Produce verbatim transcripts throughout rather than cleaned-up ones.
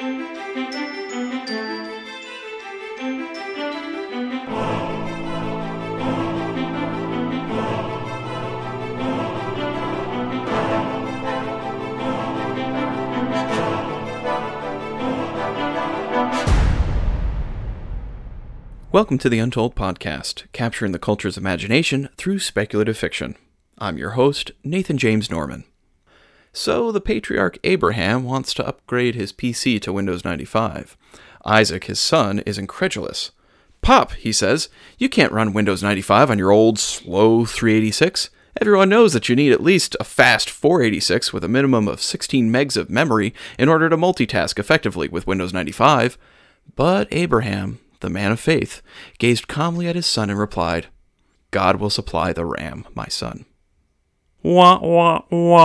Welcome to the Untold Podcast, capturing the culture's imagination through speculative fiction. I'm your host, Nathan James Norman. So, the patriarch Abraham wants to upgrade his P C to Windows ninety-five. Isaac, his son, is incredulous. "Pop," he says, "you can't run Windows ninety-five on your old, slow three eighty-six. Everyone knows that you need at least a fast four eighty-six with a minimum of sixteen megs of memory in order to multitask effectively with Windows ninety-five. But Abraham, the man of faith, gazed calmly at his son and replied, "God will supply the RAM, my son." Wah, wah,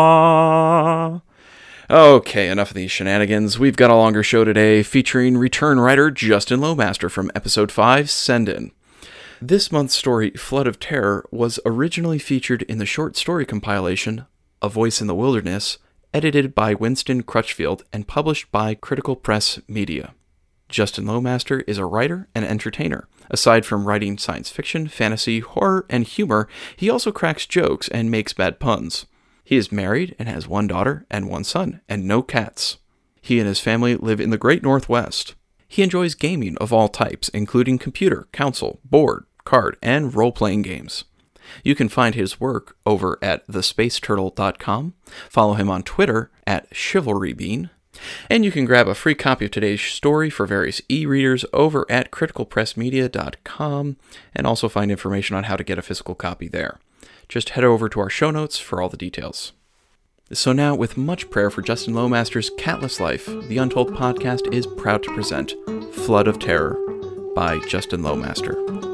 wah. Okay, enough of these shenanigans. We've got a longer show today featuring return writer Justin Lowmaster from Episode five, Send In. This month's story, Flood of Terror, was originally featured in the short story compilation, A Voice in the Wilderness, edited by Winston Crutchfield and published by Critical Press Media. Justin Lowmaster is a writer and entertainer. Aside from writing science fiction, fantasy, horror, and humor, he also cracks jokes and makes bad puns. He is married and has one daughter and one son, and no cats. He and his family live in the Great Northwest. He enjoys gaming of all types, including computer, console, board, card, and role-playing games. You can find his work over at the space turtle dot com, follow him on Twitter at chivalrybean, and you can grab a free copy of today's story for various e-readers over at critical press media dot com, and also find information on how to get a physical copy there. Just head over to our show notes for all the details. So now, with much prayer for Justin Lowmaster's catless life, the Untold Podcast is proud to present Flood of Terror by Justin Lowmaster.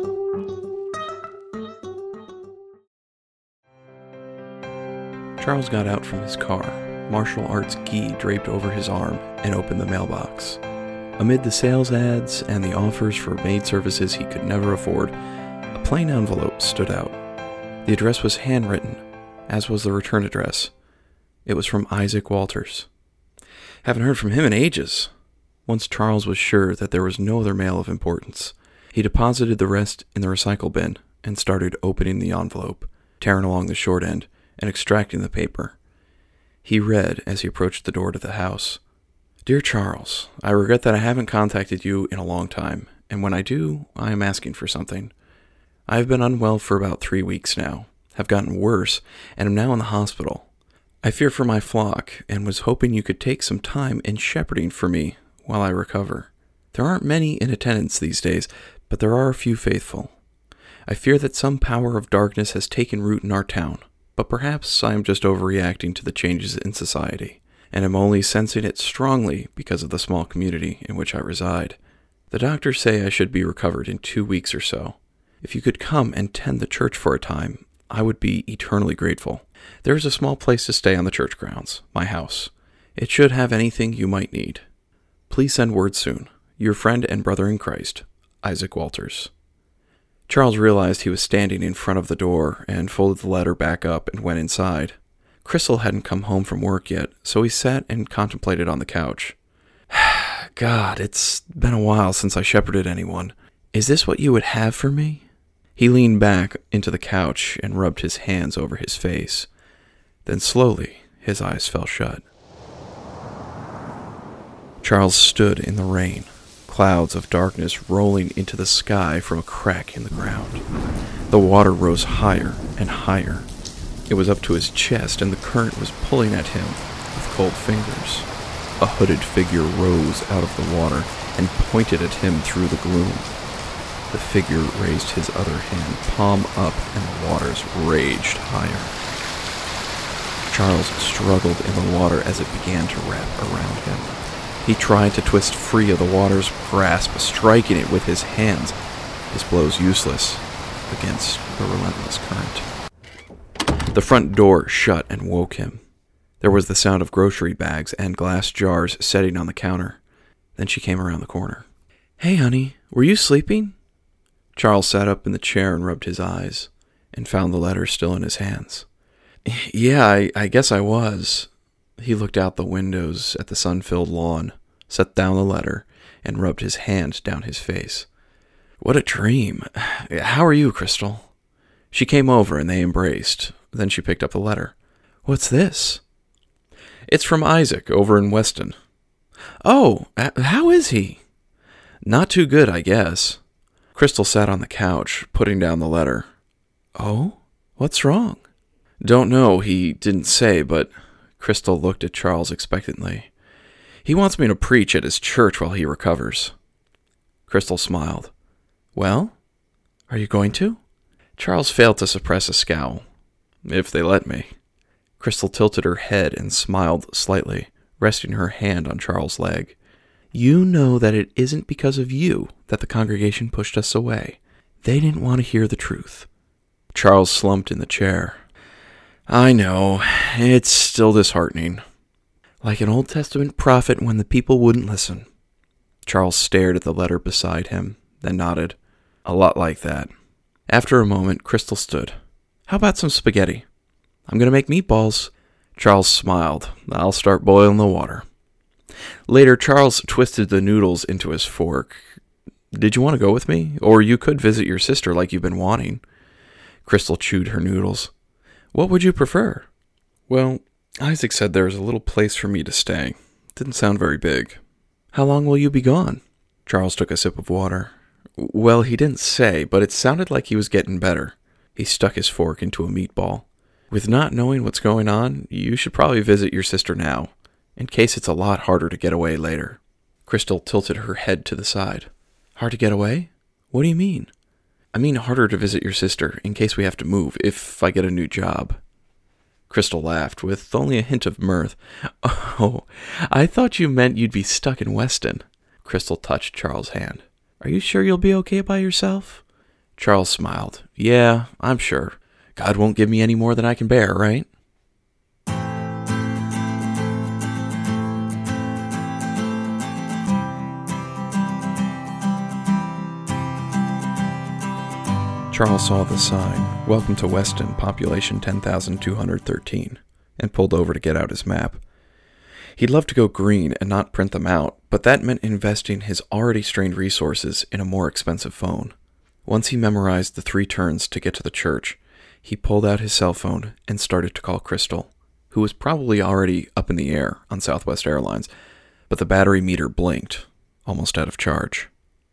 Charles got out from his car, martial arts gi draped over his arm, and opened the mailbox. Amid the sales ads and the offers for maid services he could never afford, a plain envelope stood out. The address was handwritten, as was the return address. It was from Isaac Walters. Haven't heard from him in ages. Once Charles was sure that there was no other mail of importance, he deposited the rest in the recycle bin and started opening the envelope, tearing along the short end, and extracting the paper. He read as he approached the door to the house. "Dear Charles, I regret that I haven't contacted you in a long time, and when I do, I am asking for something. I have been unwell for about three weeks now, have gotten worse, and am now in the hospital. I fear for my flock, and was hoping you could take some time in shepherding for me while I recover. There aren't many in attendance these days, but there are a few faithful. I fear that some power of darkness has taken root in our town. But perhaps I am just overreacting to the changes in society, and am only sensing it strongly because of the small community in which I reside. The doctors say I should be recovered in two weeks or so. If you could come and tend the church for a time, I would be eternally grateful. There is a small place to stay on the church grounds, my house. It should have anything you might need. Please send word soon. Your friend and brother in Christ, Isaac Walters." Charles realized he was standing in front of the door and folded the letter back up and went inside. Crystal hadn't come home from work yet, so he sat and contemplated on the couch. "God, it's been a while since I shepherded anyone. Is this what you would have for me?" He leaned back into the couch and rubbed his hands over his face. Then slowly, his eyes fell shut. Charles stood in the rain, clouds of darkness rolling into the sky from a crack in the ground. The water rose higher and higher. It was up to his chest, and the current was pulling at him with cold fingers. A hooded figure rose out of the water and pointed at him through the gloom. The figure raised his other hand, palm up, and the waters raged higher. Charles struggled in the water as it began to wrap around him. He tried to twist free of the water's grasp, striking it with his hands, his blows useless against the relentless current. The front door shut and woke him. There was the sound of grocery bags and glass jars setting on the counter. Then she came around the corner. "Hey, honey, were you sleeping?" Charles sat up in the chair and rubbed his eyes, and found the letter still in his hands. "Yeah, I, I guess I was." He looked out the windows at the sun-filled lawn, set down the letter, and rubbed his hand down his face. What a dream. How are you, Crystal? She came over and they embraced. Then she picked up the letter. What's this? It's from Isaac over in Weston. Oh, how is he? Not too good, I guess. Crystal sat on the couch, putting down the letter. Oh? What's wrong? Don't know, he didn't say, but Crystal looked at Charles expectantly. He wants me to preach at his church while he recovers. Crystal smiled. Well, are you going to? Charles failed to suppress a scowl. If they let me. Crystal tilted her head and smiled slightly, resting her hand on Charles' leg. You know that it isn't because of you that the congregation pushed us away. They didn't want to hear the truth. Charles slumped in the chair. I know. It's still disheartening. Like an Old Testament prophet when the people wouldn't listen. Charles stared at the letter beside him, then nodded. A lot like that. After a moment, Crystal stood. How about some spaghetti? I'm going to make meatballs. Charles smiled. I'll start boiling the water. Later, Charles twisted the noodles into his fork. Did you want to go with me? Or you could visit your sister like you've been wanting. Crystal chewed her noodles. What would you prefer? Well, Isaac said there was a little place for me to stay. Didn't sound very big. How long will you be gone? Charles took a sip of water. Well, he didn't say, but it sounded like he was getting better. He stuck his fork into a meatball. With not knowing what's going on, you should probably visit your sister now, in case it's a lot harder to get away later. Crystal tilted her head to the side. Hard to get away? What do you mean? I mean harder to visit your sister, in case we have to move, if I get a new job. Crystal laughed, with only a hint of mirth. Oh, I thought you meant you'd be stuck in Weston. Crystal touched Charles' hand. Are you sure you'll be okay by yourself? Charles smiled. Yeah, I'm sure. God won't give me any more than I can bear, right? Charles saw the sign, Welcome to Weston, population ten thousand two hundred thirteen, and pulled over to get out his map. He'd love to go green and not print them out, but that meant investing his already strained resources in a more expensive phone. Once he memorized the three turns to get to the church, he pulled out his cell phone and started to call Crystal, who was probably already up in the air on Southwest Airlines, but the battery meter blinked, almost out of charge.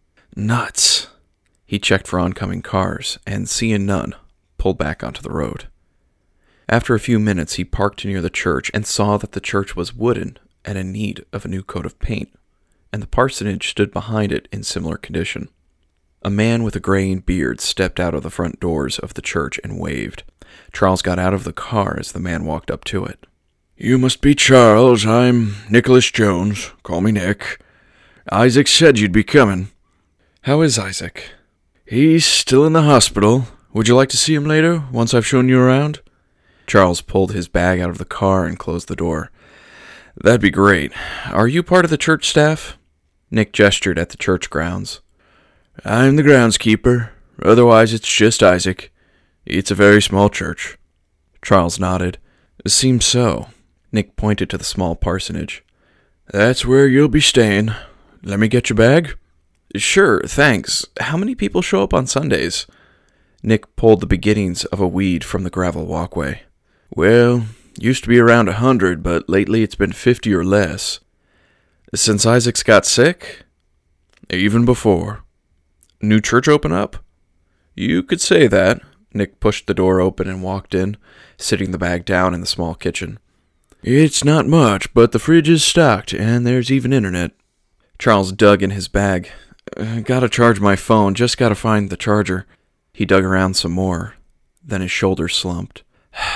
Nuts! He checked for oncoming cars, and seeing none, pulled back onto the road. After a few minutes, he parked near the church and saw that the church was wooden and in need of a new coat of paint, and the parsonage stood behind it in similar condition. A man with a graying beard stepped out of the front doors of the church and waved. Charles got out of the car as the man walked up to it. You must be Charles. I'm Nicholas Jones. Call me Nick. Isaac said you'd be coming. How is Isaac? He's still in the hospital. Would you like to see him later, once I've shown you around? Charles pulled his bag out of the car and closed the door. That'd be great. Are you part of the church staff? Nick gestured at the church grounds. I'm the groundskeeper. Otherwise, it's just Isaac. It's a very small church. Charles nodded. Seems so. Nick pointed to the small parsonage. That's where you'll be staying. Let me get your bag? Sure, thanks. How many people show up on Sundays? Nick pulled the beginnings of a weed from the gravel walkway. Well, used to be around a hundred, but lately it's been fifty or less. Since Isaac's got sick? Even before. New church open up? You could say that. Nick pushed the door open and walked in, sitting the bag down in the small kitchen. It's not much, but the fridge is stocked, and there's even internet. Charles dug in his bag. Uh, gotta charge my phone, just gotta find the charger. He dug around some more. Then his shoulders slumped.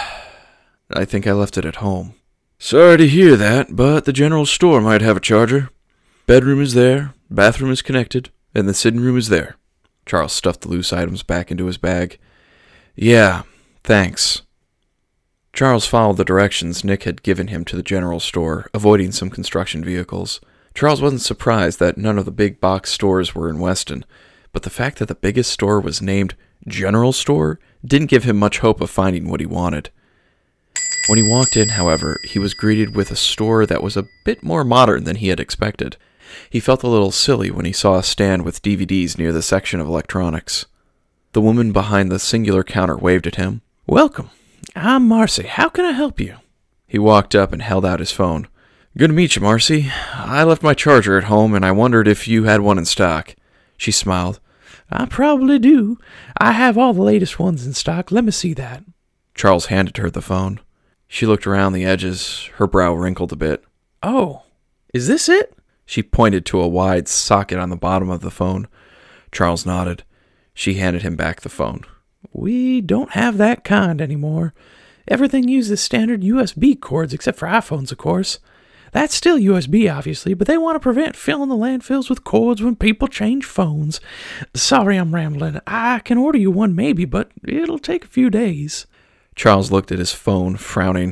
I think I left it at home. Sorry to hear that, but the general store might have a charger. Bedroom is there, bathroom is connected, and the sitting room is there. Charles stuffed the loose items back into his bag. Yeah, thanks. Charles followed the directions Nick had given him to the general store, avoiding some construction vehicles. Charles wasn't surprised that none of the big box stores were in Weston, but the fact that the biggest store was named General Store didn't give him much hope of finding what he wanted. When he walked in, however, he was greeted with a store that was a bit more modern than he had expected. He felt a little silly when he saw a stand with D V Ds near the section of electronics. The woman behind the singular counter waved at him. "Welcome. I'm Marcy. How can I help you?" He walked up and held out his phone. "Good to meet you, Marcy. I left my charger at home, and I wondered if you had one in stock." She smiled. "I probably do. I have all the latest ones in stock. Let me see that." Charles handed her the phone. She looked around the edges, her brow wrinkled a bit. "Oh, is this it?" She pointed to a wide socket on the bottom of the phone. Charles nodded. She handed him back the phone. "We don't have that kind anymore. Everything uses standard U S B cords except for iPhones, of course. That's still U S B, obviously, but they want to prevent filling the landfills with cords when people change phones. Sorry I'm rambling. I can order you one maybe, but it'll take a few days." Charles looked at his phone, frowning.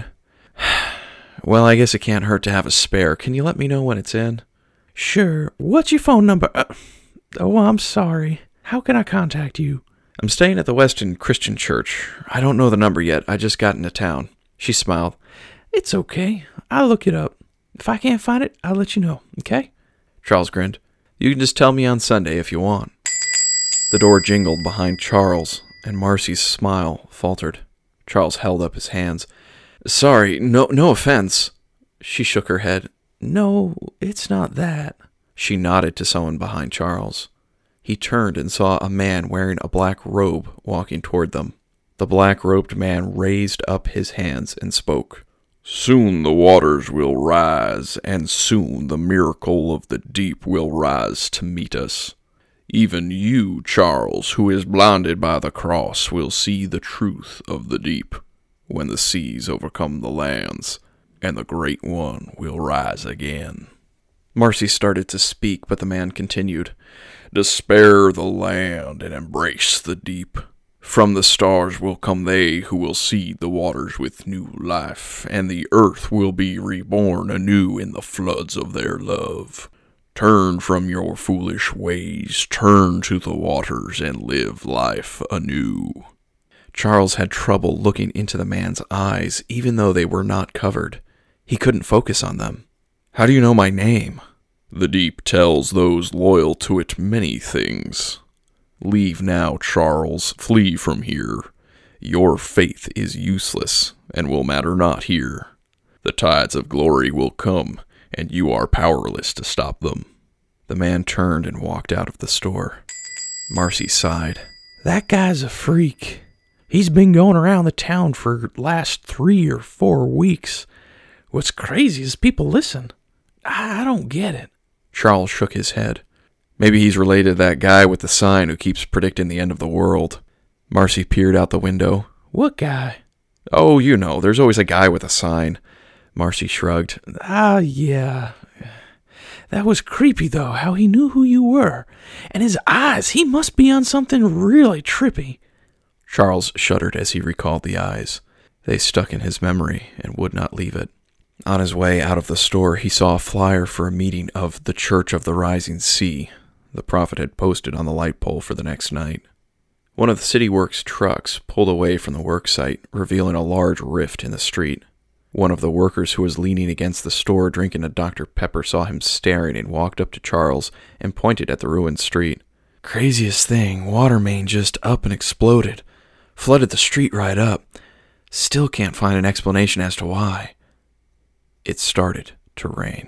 "Well, I guess it can't hurt to have a spare. Can you let me know when it's in?" "Sure. What's your phone number? Uh, oh, I'm sorry. How can I contact you?" "I'm staying at the Weston Christian Church. I don't know the number yet. I just got into town." She smiled. "It's okay. I'll look it up. If I can't find it, I'll let you know, okay?" Charles grinned. "You can just tell me on Sunday if you want." The door jingled behind Charles, and Marcy's smile faltered. Charles held up his hands. "Sorry, no no offense." She shook her head. "No, it's not that." She nodded to someone behind Charles. He turned and saw a man wearing a black robe walking toward them. The black-robed man raised up his hands and spoke. "Soon the waters will rise, and soon the miracle of the deep will rise to meet us. Even you, Charles, who is blinded by the cross, will see the truth of the deep, when the seas overcome the lands, and the Great One will rise again." Marcy started to speak, but the man continued. "Despair the land and embrace the deep. From the stars will come they who will seed the waters with new life, and the earth will be reborn anew in the floods of their love. Turn from your foolish ways, turn to the waters, and live life anew." Charles had trouble looking into the man's eyes, even though they were not covered. He couldn't focus on them. "How do you know my name?" "The deep tells those loyal to it many things. Leave now, Charles, flee from here. Your faith is useless, and will matter not here. The tides of glory will come, and you are powerless to stop them." The man turned and walked out of the store. Marcy sighed. "That guy's a freak. He's been going around the town for the last three or four weeks. What's crazy is people listen. I, I don't get it." Charles shook his head. "Maybe he's related to that guy with the sign who keeps predicting the end of the world." Marcy peered out the window. "What guy?" "Oh, you know, there's always a guy with a sign." Marcy shrugged. "Ah, yeah. That was creepy, though, how he knew who you were. And his eyes, he must be on something really trippy." Charles shuddered as he recalled the eyes. They stuck in his memory and would not leave it. On his way out of the store, he saw a flyer for a meeting of the Church of the Rising Sea. The prophet had posted on the light pole for the next night. One of the City Works trucks pulled away from the work site, revealing a large rift in the street. One of the workers who was leaning against the store drinking a Doctor Pepper saw him staring and walked up to Charles and pointed at the ruined street. "Craziest thing, water main just up and exploded. Flooded the street right up. Still can't find an explanation as to why." It started to rain.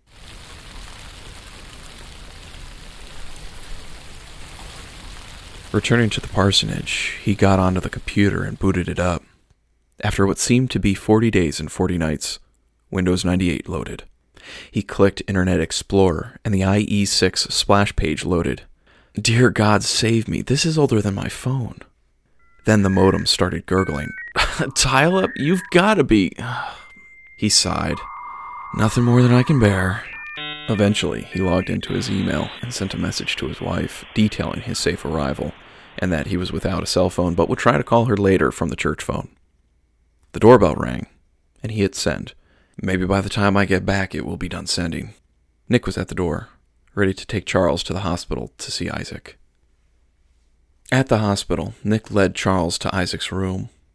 Returning to the parsonage, he got onto the computer and booted it up. After what seemed to be forty days and forty nights, Windows ninety-eight loaded. He clicked Internet Explorer, and the I E six splash page loaded. Dear God, save me. This is older than my phone. Then the modem started gurgling. Dial-up? You've got to be... He sighed. Nothing more than I can bear. Eventually, he logged into his email and sent a message to his wife detailing his safe arrival, and that he was without a cell phone but would try to call her later from the church phone. The doorbell rang, and he hit send. Maybe by the time I get back it will be done sending. Nick was at the door, ready to take Charles to the hospital to see Isaac. At the hospital, Nick led Charles to Isaac's room.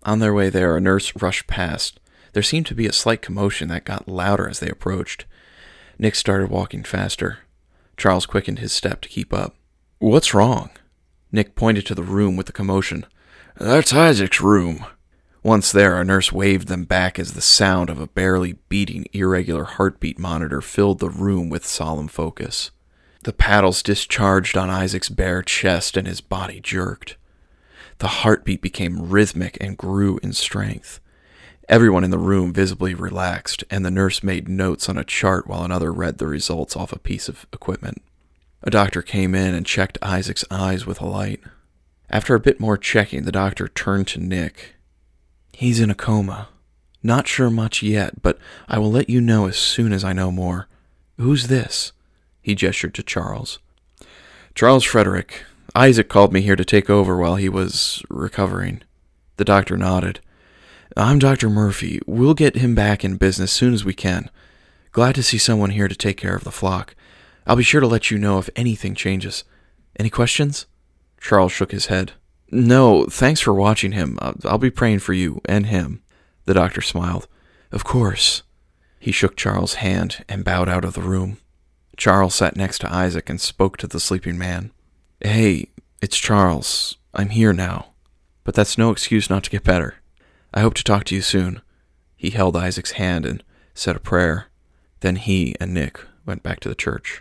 On their way there, a nurse rushed past. There seemed to be a slight commotion that got louder as they approached. Nick started walking faster. Charles quickened his step to keep up. "What's wrong?" Nick pointed to the room with the commotion. "That's Isaac's room." Once there, a nurse waved them back as the sound of a barely beating, irregular heartbeat monitor filled the room with solemn focus. The paddles discharged on Isaac's bare chest and his body jerked. The heartbeat became rhythmic and grew in strength. Everyone in the room visibly relaxed, and the nurse made notes on a chart while another read the results off a piece of equipment. A doctor came in and checked Isaac's eyes with a light. After a bit more checking, the doctor turned to Nick. "He's in a coma. Not sure much yet, but I will let you know as soon as I know more. Who's this?" He gestured to Charles. "Charles Frederick. Isaac called me here to take over while he was recovering." The doctor nodded. "I'm Doctor Murphy. We'll get him back in business soon as we can. Glad to see someone here to take care of the flock. I'll be sure to let you know if anything changes. Any questions?" Charles shook his head. "No, thanks for watching him. I'll be praying for you and him." The doctor smiled. "Of course." He shook Charles' hand and bowed out of the room. Charles sat next to Isaac and spoke to the sleeping man. "Hey, it's Charles. I'm here now. But that's no excuse not to get better. I hope to talk to you soon." He held Isaac's hand and said a prayer. Then he and Nick went back to the church.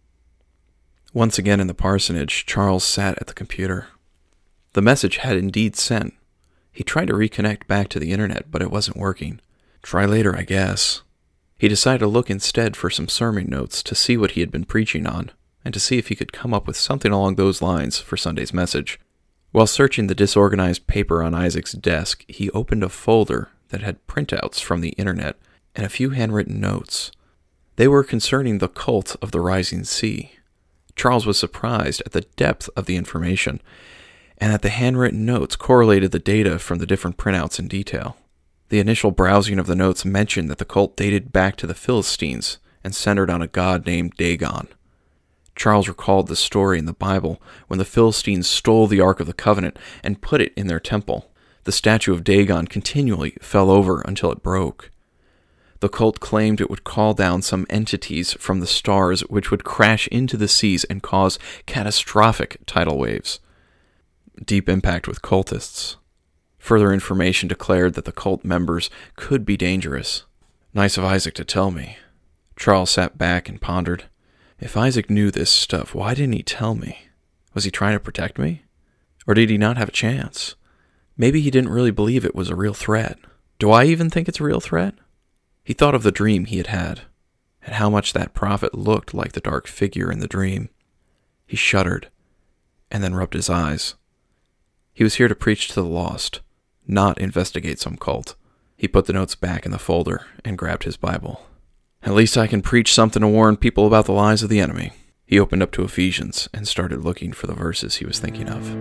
Once again in the parsonage, Charles sat at the computer. The message had indeed sent. He tried to reconnect back to the internet, but it wasn't working. Try later, I guess. He decided to look instead for some sermon notes to see what he had been preaching on, and to see if he could come up with something along those lines for Sunday's message. While searching the disorganized paper on Isaac's desk, he opened a folder that had printouts from the internet and a few handwritten notes. They were concerning the cult of the rising sea. Charles was surprised at the depth of the information, and that the handwritten notes correlated the data from the different printouts in detail. The initial browsing of the notes mentioned that the cult dated back to the Philistines and centered on a god named Dagon. Charles recalled the story in the Bible when the Philistines stole the Ark of the Covenant and put it in their temple. The statue of Dagon continually fell over until it broke. The cult claimed it would call down some entities from the stars which would crash into the seas and cause catastrophic tidal waves. Deep impact with cultists. Further information declared that the cult members could be dangerous. Nice of Isaac to tell me. Charles sat back and pondered. If Isaac knew this stuff, why didn't he tell me? Was he trying to protect me? Or did he not have a chance? Maybe he didn't really believe it was a real threat. Do I even think it's a real threat? He thought of the dream he had had, and how much that prophet looked like the dark figure in the dream. He shuddered, and then rubbed his eyes. He was here to preach to the lost, not investigate some cult. He put the notes back in the folder and grabbed his Bible. At least I can preach something to warn people about the lies of the enemy. He opened up to Ephesians and started looking for the verses he was thinking of.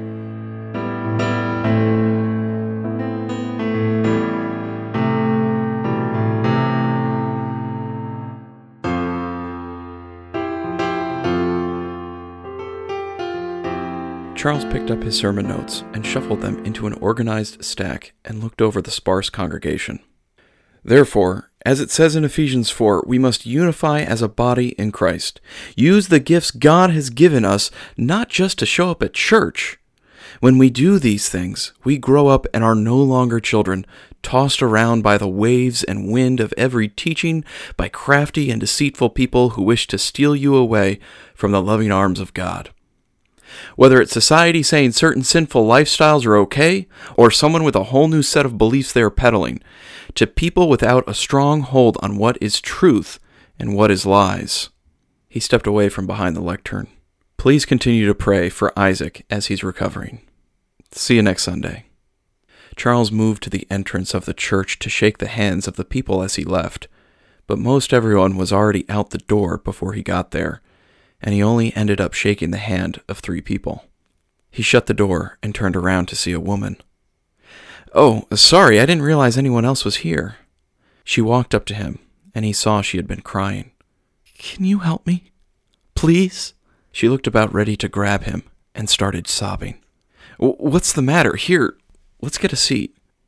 Charles picked up his sermon notes and shuffled them into an organized stack and looked over the sparse congregation. Therefore, as it says in Ephesians four, we must unify as a body in Christ. Use the gifts God has given us not just to show up at church. When we do these things, we grow up and are no longer children, tossed around by the waves and wind of every teaching by crafty and deceitful people who wish to steal you away from the loving arms of God. Whether it's society saying certain sinful lifestyles are okay, or someone with a whole new set of beliefs they are peddling, to people without a strong hold on what is truth and what is lies. He stepped away from behind the lectern. Please continue to pray for Isaac as he's recovering. See you next Sunday. Charles moved to the entrance of the church to shake the hands of the people as he left, but most everyone was already out the door before he got there, and he only ended up shaking the hand of three people. He shut the door and turned around to see a woman. Oh, sorry, I didn't realize anyone else was here. She walked up to him, and he saw she had been crying. Can you help me? Please? She looked about ready to grab him and started sobbing. What's the matter? Here, let's get a seat.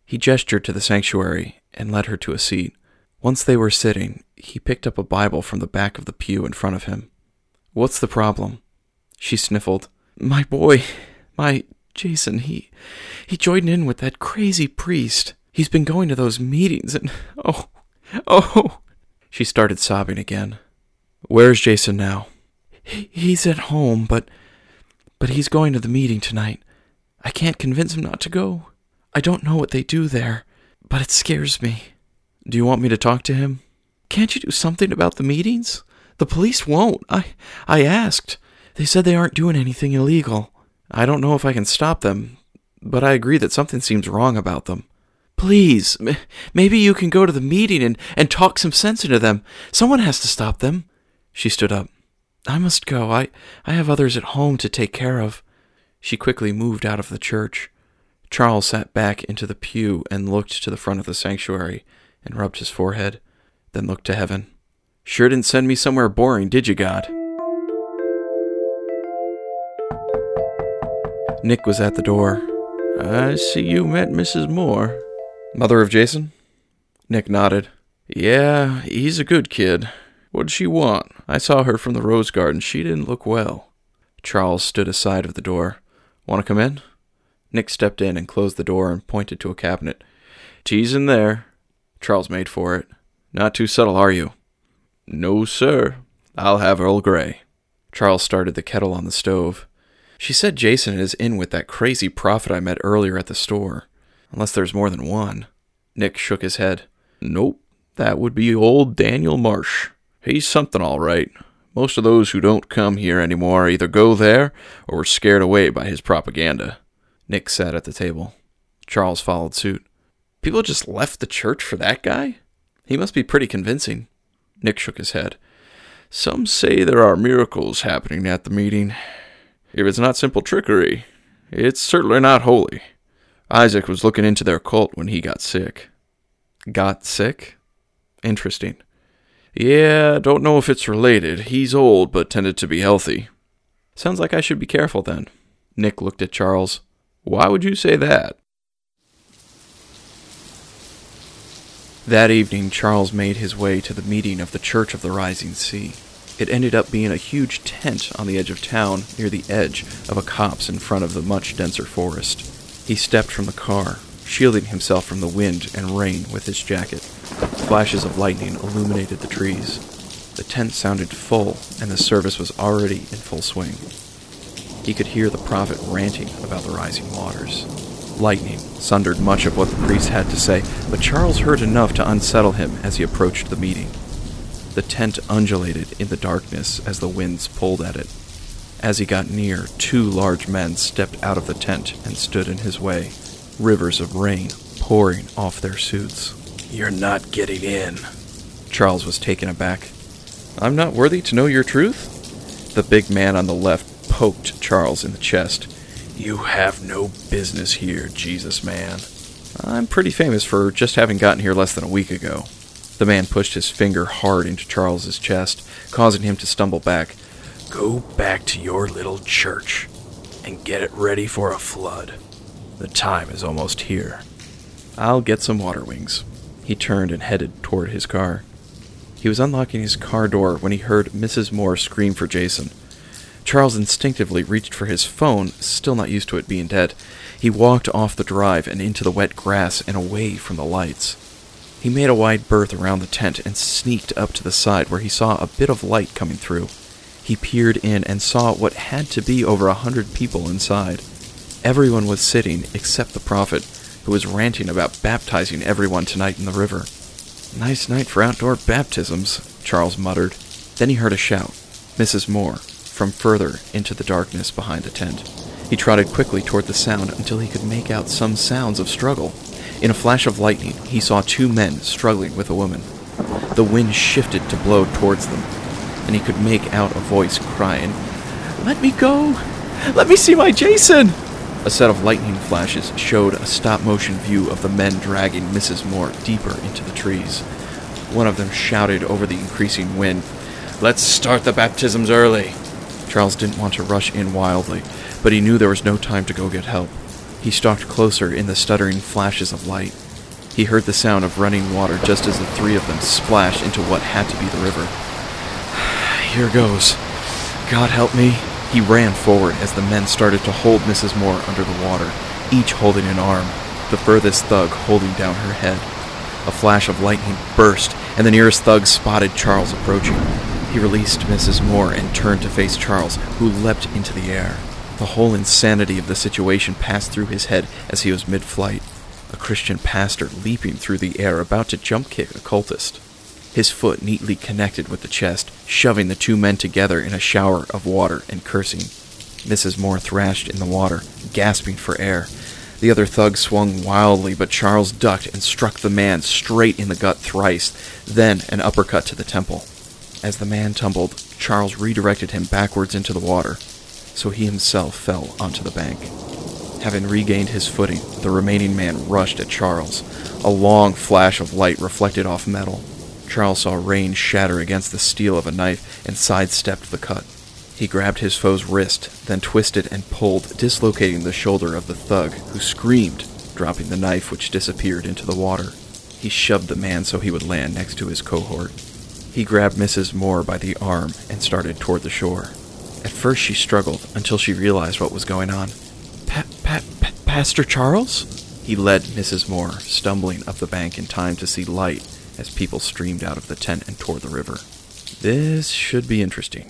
He gestured to the sanctuary and led her to a seat. Once they were sitting, he picked up a Bible from the back of the pew in front of him. "What's the problem?" She sniffled. "My boy, my Jason, he, he joined in with that crazy priest. He's been going to those meetings and, oh, oh." She started sobbing again. "Where's Jason now?" He, he's at home, but, but he's going to the meeting tonight. I can't convince him not to go. I don't know what they do there, but it scares me." "Do you want me to talk to him?" "Can't you do something about the meetings? The police won't. I, I asked. They said they aren't doing anything illegal." "I don't know if I can stop them, but I agree that something seems wrong about them." "Please, m- maybe you can go to the meeting and, and talk some sense into them. Someone has to stop them." She stood up. "I must go. I, I have others at home to take care of." She quickly moved out of the church. Charles sat back into the pew and looked to the front of the sanctuary and rubbed his forehead, then looked to heaven. "Sure didn't send me somewhere boring, did you, God?" Nick was at the door. "I see you met Missus Moore." "Mother of Jason?" Nick nodded. "Yeah, he's a good kid. What'd she want? I saw her from the rose garden. She didn't look well." Charles stood aside of the door. "Want to come in?" Nick stepped in and closed the door and pointed to a cabinet. "Tea's in there." Charles made for it. "Not too subtle, are you?" "No, sir. I'll have Earl Grey." Charles started the kettle on the stove. "She said Jason is in with that crazy prophet I met earlier at the store. Unless there's more than one." Nick shook his head. "Nope. That would be old Daniel Marsh. He's something all right. Most of those who don't come here anymore either go there or were scared away by his propaganda." Nick sat at the table. Charles followed suit. "People just left the church for that guy? He must be pretty convincing." Nick shook his head. "Some say there are miracles happening at the meeting. If it's not simple trickery, it's certainly not holy. Isaac was looking into their cult when he got sick." "Got sick? Interesting." "Yeah, don't know if it's related. He's old, but tended to be healthy." "Sounds like I should be careful then." Nick looked at Charles. "Why would you say that?" That evening, Charles made his way to the meeting of the Church of the Rising Sea. It ended up being a huge tent on the edge of town near the edge of a copse in front of the much denser forest. He stepped from the car, shielding himself from the wind and rain with his jacket. Flashes of lightning illuminated the trees. The tent sounded full, and the service was already in full swing. He could hear the prophet ranting about the rising waters. Lightning sundered much of what the priest had to say, but Charles heard enough to unsettle him as he approached the meeting. The tent undulated in the darkness as the winds pulled at it. As he got near, two large men stepped out of the tent and stood in his way, rivers of rain pouring off their suits. "You're not getting in." Charles was taken aback. "I'm not worthy to know your truth?" The big man on the left poked Charles in the chest. "You have no business here, Jesus man." "I'm pretty famous for just having gotten here less than a week ago." The man pushed his finger hard into Charles's chest, causing him to stumble back. "Go back to your little church and get it ready for a flood. The time is almost here." "I'll get some water wings." He turned and headed toward his car. He was unlocking his car door when he heard Missus Moore scream for Jason. Charles instinctively reached for his phone, still not used to it being dead. He walked off the drive and into the wet grass and away from the lights. He made a wide berth around the tent and sneaked up to the side where he saw a bit of light coming through. He peered in and saw what had to be over a hundred people inside. Everyone was sitting except the prophet, who was ranting about baptizing everyone tonight in the river. "Nice night for outdoor baptisms," Charles muttered. Then he heard a shout. Missus Moore, from further into the darkness behind the tent. He trotted quickly toward the sound until he could make out some sounds of struggle. In a flash of lightning, he saw two men struggling with a woman. The wind shifted to blow towards them, and he could make out a voice crying, "Let me go! Let me see my Jason!" A set of lightning flashes showed a stop-motion view of the men dragging Missus Moore deeper into the trees. One of them shouted over the increasing wind, "Let's start the baptisms early!" Charles didn't want to rush in wildly, but he knew there was no time to go get help. He stalked closer in the stuttering flashes of light. He heard the sound of running water just as the three of them splashed into what had to be the river. Here goes. God help me. He ran forward as the men started to hold Missus Moore under the water, each holding an arm, the furthest thug holding down her head. A flash of lightning burst, and the nearest thug spotted Charles approaching. He released Missus Moore and turned to face Charles, who leapt into the air. The whole insanity of the situation passed through his head as he was mid-flight. A Christian pastor leaping through the air about to jump-kick a cultist. His foot neatly connected with the chest, shoving the two men together in a shower of water and cursing. Missus Moore thrashed in the water, gasping for air. The other thug swung wildly, but Charles ducked and struck the man straight in the gut thrice, then an uppercut to the temple. As the man tumbled, Charles redirected him backwards into the water, so he himself fell onto the bank. Having regained his footing, the remaining man rushed at Charles. A long flash of light reflected off metal. Charles saw rain shatter against the steel of a knife and sidestepped the cut. He grabbed his foe's wrist, then twisted and pulled, dislocating the shoulder of the thug, who screamed, dropping the knife which disappeared into the water. He shoved the man so he would land next to his cohort. He grabbed Missus Moore by the arm and started toward the shore. At first she struggled until she realized what was going on. Pa- pa- pa- Pastor Charles? He led Missus Moore, stumbling up the bank in time to see light as people streamed out of the tent and toward the river. This should be interesting.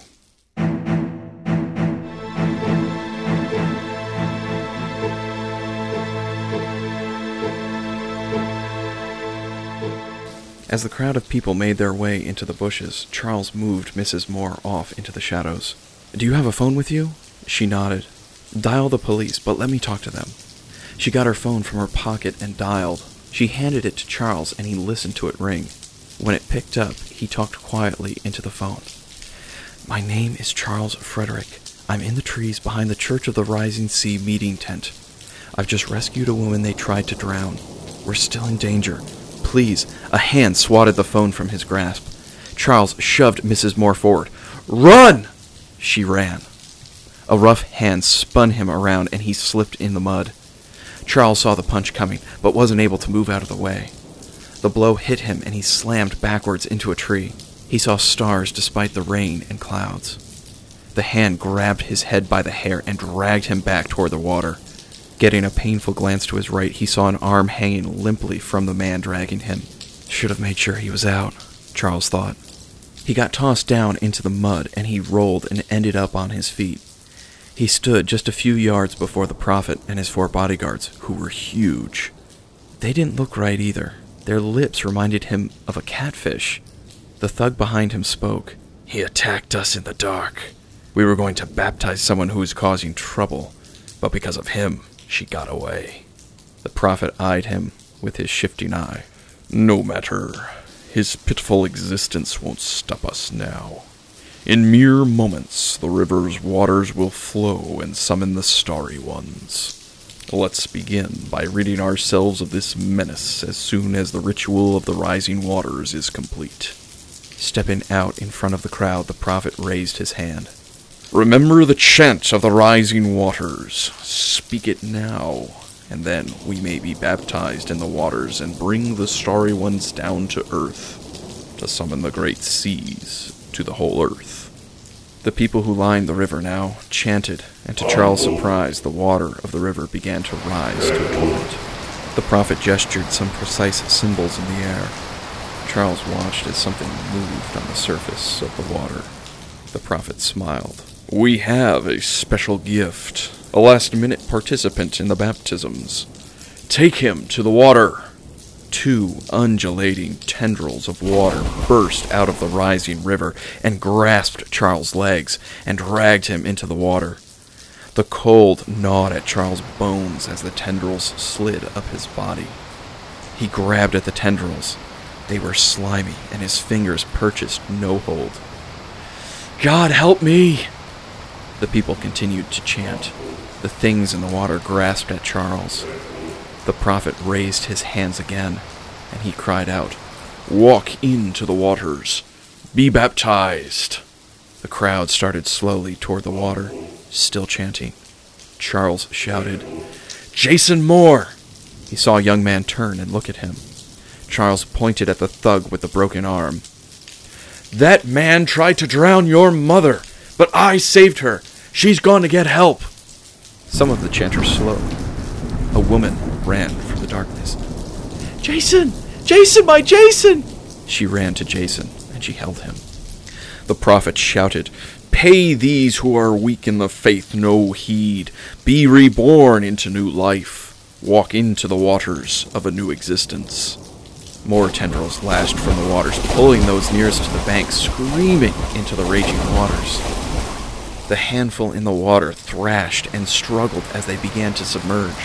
As the crowd of people made their way into the bushes, Charles moved Missus Moore off into the shadows. Do you have a phone with you? She nodded. Dial the police, but let me talk to them. She got her phone from her pocket and dialed. She handed it to Charles, and he listened to it ring. When it picked up, he talked quietly into the phone. My name is Charles Frederick. I'm in the trees behind the Church of the Rising Sea meeting tent. I've just rescued a woman they tried to drown. We're still in danger. Please. A hand swatted the phone from his grasp. Charles shoved Missus Moore forward. Run! She ran. A rough hand spun him around, and he slipped in the mud. Charles saw the punch coming, but wasn't able to move out of the way. The blow hit him, and he slammed backwards into a tree. He saw stars despite the rain and clouds. The hand grabbed his head by the hair and dragged him back toward the water. Getting a painful glance to his right, he saw an arm hanging limply from the man dragging him. Should have made sure he was out, Charles thought. He got tossed down into the mud, and he rolled and ended up on his feet. He stood just a few yards before the prophet and his four bodyguards, who were huge. They didn't look right either. Their lips reminded him of a catfish. The thug behind him spoke. He attacked us in the dark. We were going to baptize someone who was causing trouble, but because of him, she got away. The prophet eyed him with his shifting eye. No matter. His pitiful existence won't stop us now. In mere moments, the river's waters will flow and summon the starry ones. Let's begin by ridding ourselves of this menace as soon as the ritual of the rising waters is complete. Stepping out in front of the crowd, the prophet raised his hand. Remember the chant of the rising waters. Speak it now, and then we may be baptized in the waters and bring the starry ones down to earth, to summon the great seas to the whole earth. The people who lined the river now chanted, and to Charles' surprise, the water of the river began to rise to a torrent. The prophet gestured some precise symbols in the air. Charles watched as something moved on the surface of the water. The prophet smiled. We have a special gift, a last-minute participant in the baptisms. Take him to the water. Two undulating tendrils of water burst out of the rising river and grasped Charles' legs and dragged him into the water. The cold gnawed at Charles' bones as the tendrils slid up his body. He grabbed at the tendrils. They were slimy, and his fingers purchased no hold. God help me! The people continued to chant. The things in the water grasped at Charles. The prophet raised his hands again, and he cried out, Walk into the waters. Be baptized. The crowd started slowly toward the water, still chanting. Charles shouted, Jason Moore! He saw a young man turn and look at him. Charles pointed at the thug with the broken arm. That man tried to drown your mother, but I saved her. She's gone to get help. Some of the chanters slowed. A woman ran from the darkness. Jason! Jason, my Jason! She ran to Jason, and she held him. The prophet shouted, Pay these who are weak in the faith no heed. Be reborn into new life. Walk into the waters of a new existence. More tendrils lashed from the waters, pulling those nearest to the bank, screaming into the raging waters. The handful in the water thrashed and struggled as they began to submerge.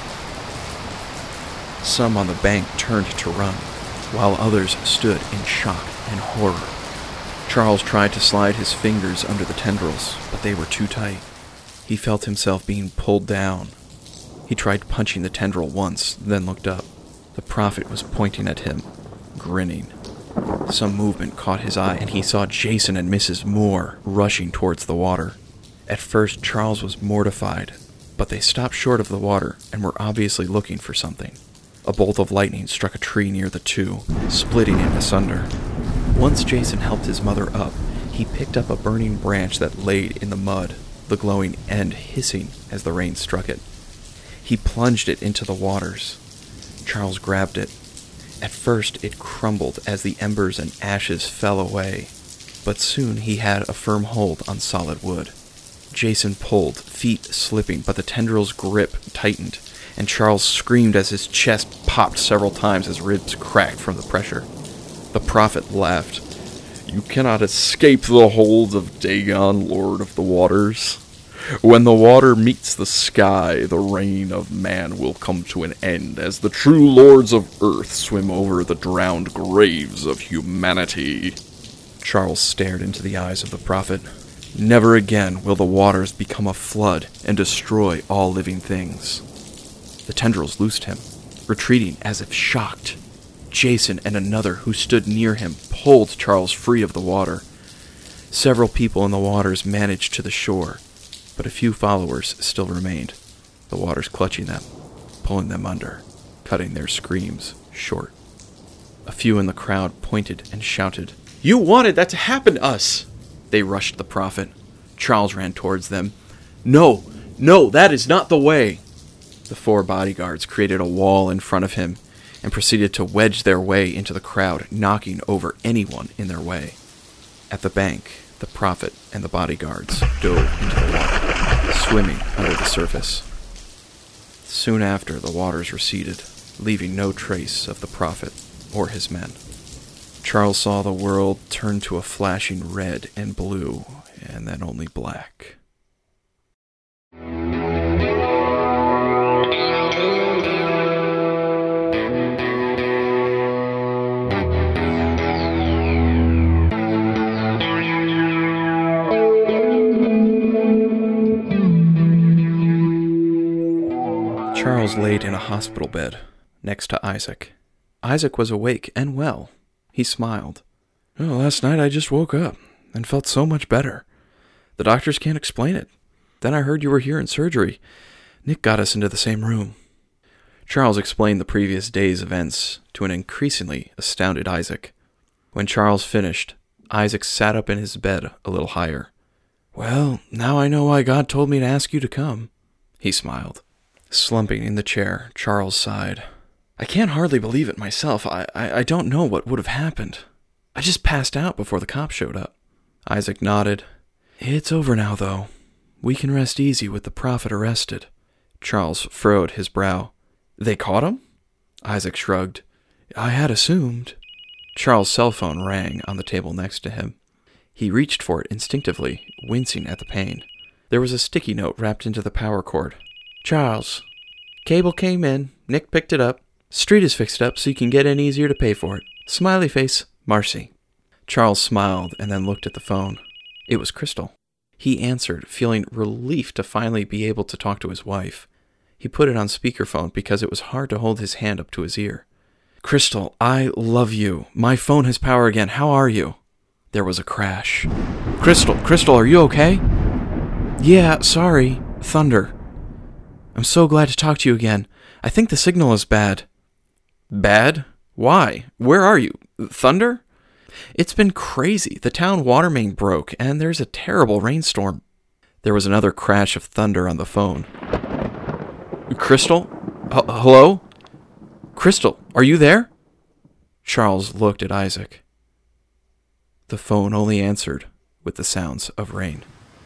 Some on the bank turned to run, while others stood in shock and horror. Charles tried to slide his fingers under the tendrils, but they were too tight. He felt himself being pulled down. He tried punching the tendril once, then looked up. The prophet was pointing at him, grinning. Some movement caught his eye, and he saw Jason and Missus Moore rushing towards the water. At first, Charles was mortified, but they stopped short of the water and were obviously looking for something. A bolt of lightning struck a tree near the two, splitting it asunder. Once Jason helped his mother up, he picked up a burning branch that laid in the mud, the glowing end hissing as the rain struck it. He plunged it into the waters. Charles grabbed it. At first it crumbled as the embers and ashes fell away, but soon he had a firm hold on solid wood. Jason pulled, feet slipping, but the tendril's grip tightened, and Charles screamed as his chest popped several times as ribs cracked from the pressure. The prophet laughed. You cannot escape the hold of Dagon, Lord of the Waters. When the water meets the sky, the reign of man will come to an end as the true lords of earth swim over the drowned graves of humanity. Charles stared into the eyes of the prophet. Never again will the waters become a flood and destroy all living things. The tendrils loosed him, retreating as if shocked. Jason and another who stood near him pulled Charles free of the water. Several people in the waters managed to the shore, but a few followers still remained, the waters clutching them, pulling them under, cutting their screams short. A few in the crowd pointed and shouted, You wanted that to happen to us! They rushed the prophet. Charles ran towards them. No, no, that is not the way! The four bodyguards created a wall in front of him and proceeded to wedge their way into the crowd, knocking over anyone in their way. At the bank, the prophet and the bodyguards dove into the water, swimming under the surface. Soon after, the waters receded, leaving no trace of the prophet or his men. Charles saw the world turn to a flashing red and blue, and then only black. Charles laid in a hospital bed, next to Isaac. Isaac was awake and well. He smiled. Oh, last night I just woke up and felt so much better. The doctors can't explain it. Then I heard you were here in surgery. Nick got us into the same room. Charles explained the previous day's events to an increasingly astounded Isaac. When Charles finished, Isaac sat up in his bed a little higher. Well, now I know why God told me to ask you to come. He smiled. Slumping in the chair, Charles sighed. I can't hardly believe it myself. I, I, I don't know what would have happened. I just passed out before the cops showed up. Isaac nodded. It's over now, though. We can rest easy with the prophet arrested. Charles furrowed his brow. They caught him? Isaac shrugged. I had assumed. Charles' cell phone rang on the table next to him. He reached for it instinctively, wincing at the pain. There was a sticky note wrapped into the power cord. Charles, cable came in. Nick picked it up. Street is fixed up so you can get in easier to pay for it. Smiley face, Marcy. Charles smiled and then looked at the phone. It was Crystal. He answered, feeling relief to finally be able to talk to his wife. He put it on speakerphone because it was hard to hold his hand up to his ear. Crystal, I love you. My phone has power again. How are you? There was a crash. Crystal, Crystal, are you okay? Yeah, sorry. Thunder. I'm so glad to talk to you again. I think the signal is bad. Bad? Why? Where are you? Thunder? It's been crazy. The town water main broke, and there's a terrible rainstorm. There was another crash of thunder on the phone. Crystal? H- hello? Crystal, are you there? Charles looked at Isaac. The phone only answered with the sounds of rain.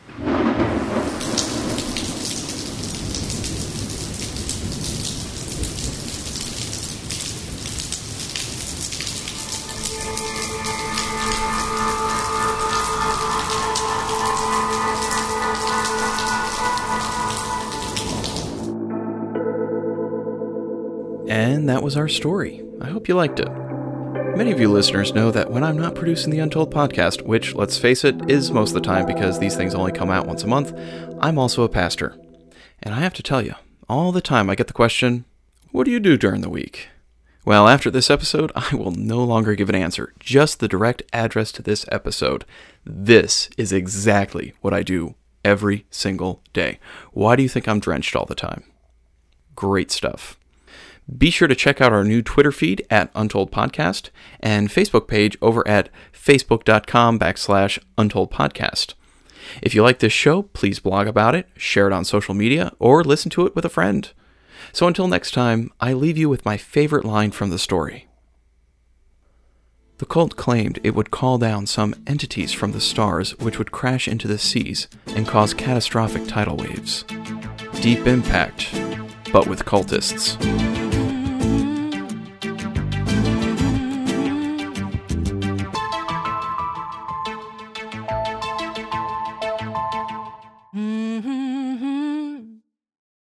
And that was our story. I hope you liked it. Many of you listeners know that when I'm not producing the Untold podcast, which, let's face it, is most of the time because these things only come out once a month, I'm also a pastor. And I have to tell you, all the time I get the question, what do you do during the week? Well, after this episode, I will no longer give an answer, just the direct address to this episode. This is exactly what I do every single day. Why do you think I'm drenched all the time? Great stuff. Be sure to check out our new Twitter feed at Untold Podcast and Facebook page over at facebook.com backslash Untold Podcast. If you like this show, please blog about it, share it on social media, or listen to it with a friend. So until next time, I leave you with my favorite line from the story. The cult claimed it would call down some entities from the stars which would crash into the seas and cause catastrophic tidal waves. Deep Impact, but with cultists.